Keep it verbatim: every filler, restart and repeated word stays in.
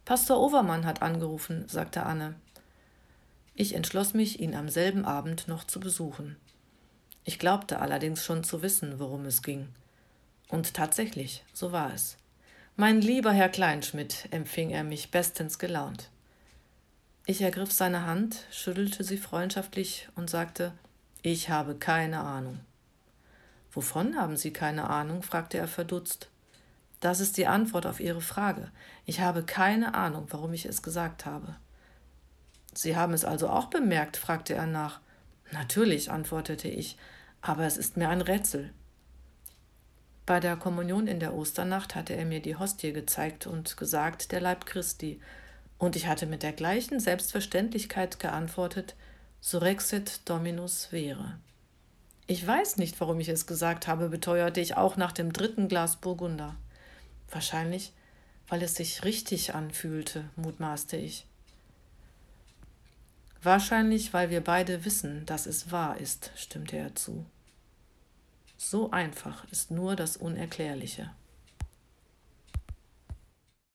Pastor Overmann hat angerufen, sagte Anne. Ich entschloss mich, ihn am selben Abend noch zu besuchen. Ich glaubte allerdings schon zu wissen, worum es ging. Und tatsächlich, so war es. Mein lieber Herr Kleinschmidt, empfing er mich bestens gelaunt. Ich ergriff seine Hand, schüttelte sie freundschaftlich und sagte, ich habe keine Ahnung. Wovon haben Sie keine Ahnung? Fragte er verdutzt. Das ist die Antwort auf Ihre Frage. Ich habe keine Ahnung, warum ich es gesagt habe. Sie haben es also auch bemerkt? Fragte er nach. Natürlich, antwortete ich, aber es ist mir ein Rätsel. Bei der Kommunion in der Osternacht hatte er mir die Hostie gezeigt und gesagt, der Leib Christi, und ich hatte mit der gleichen Selbstverständlichkeit geantwortet, Surrexit Dominus vere. Ich weiß nicht, warum ich es gesagt habe, beteuerte ich auch nach dem dritten Glas Burgunder. Wahrscheinlich, weil es sich richtig anfühlte, mutmaßte ich. Wahrscheinlich, weil wir beide wissen, dass es wahr ist, stimmte er zu. So einfach ist nur das Unerklärliche.